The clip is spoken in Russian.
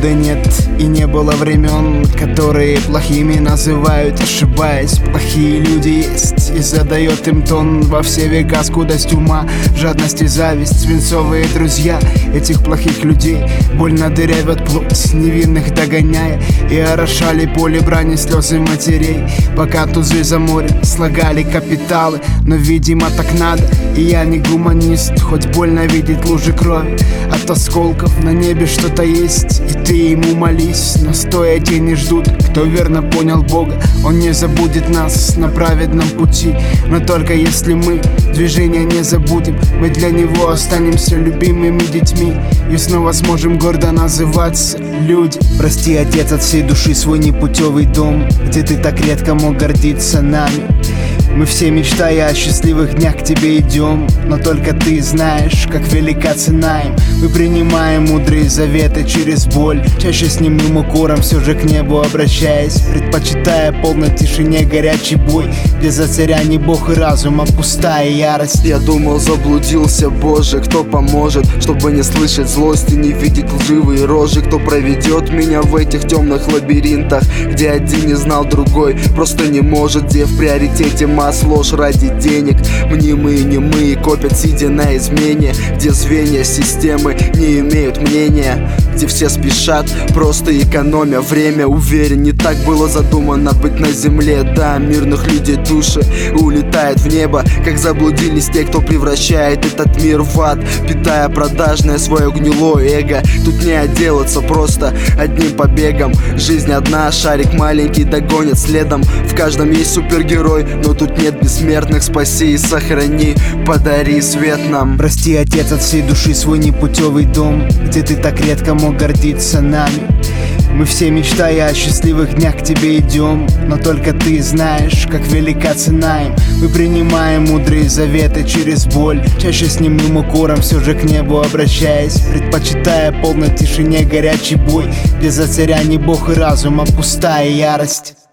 года нет и не было времен, которые плохими называют, ошибаясь. Плохие люди есть и задает им тон во все века скудость ума, жадность и зависть. Свинцовые друзья этих плохих людей больно дырявят плоть невинных, догоняя, и орошали поле брани слезы матерей, пока тузы за море слагали капиталы. Но видимо так надо, и я не гуманист, хоть больно видеть лужи крови от осколков. На небе что-то есть, и ты ему молись, но стоя тени ждут, кто верно понял Бога. Он не забудет нас на праведном пути, но только если мы движения не забудем, мы для него останемся любимыми детьми и снова сможем гордо называться люди. Прости, Отец, от всей души свой непутевый дом, где ты так редко мог гордиться нами. Мы все, мечтая о счастливых днях, к тебе идем, но только ты знаешь, как велика цена им. Мы принимаем мудрые заветы через боль, чаще с немым укором все же к небу обращаясь, предпочитая полной тишине горячий бой, где за царя не бог и разум, а пустая ярость. Я думал, заблудился, Боже, кто поможет, чтобы не слышать злости, не видеть лживые рожи? Кто проведет меня в этих темных лабиринтах, где один не знал другой просто не может, где в приоритете ложь ради денег, мнимые и немые копят, сидя на измене, где звенья системы не имеют мнения, где все спешат, просто экономя время. Уверен, не так было задумано быть на земле. Да, мирных людей души улетают в небо, как заблудились те, кто превращает этот мир в ад, питая продажное свое гнилое эго. Тут не отделаться просто одним побегом. Жизнь одна, шарик маленький догонит следом. В каждом есть супергерой, но тут нет бессмертных. Спаси и сохрани, подари свет нам. Прости, Отец, от всей души свой непутевый дом, где ты так редко мог гордиться нами. Мы все, мечтая о счастливых днях, к тебе идем, но только ты знаешь, как велика цена им. Мы принимаем мудрые заветы через боль, чаще с немым укором все же к небу обращаясь, предпочитая полной тишине горячий бой, где за царя не бог и разум, а пустая ярость.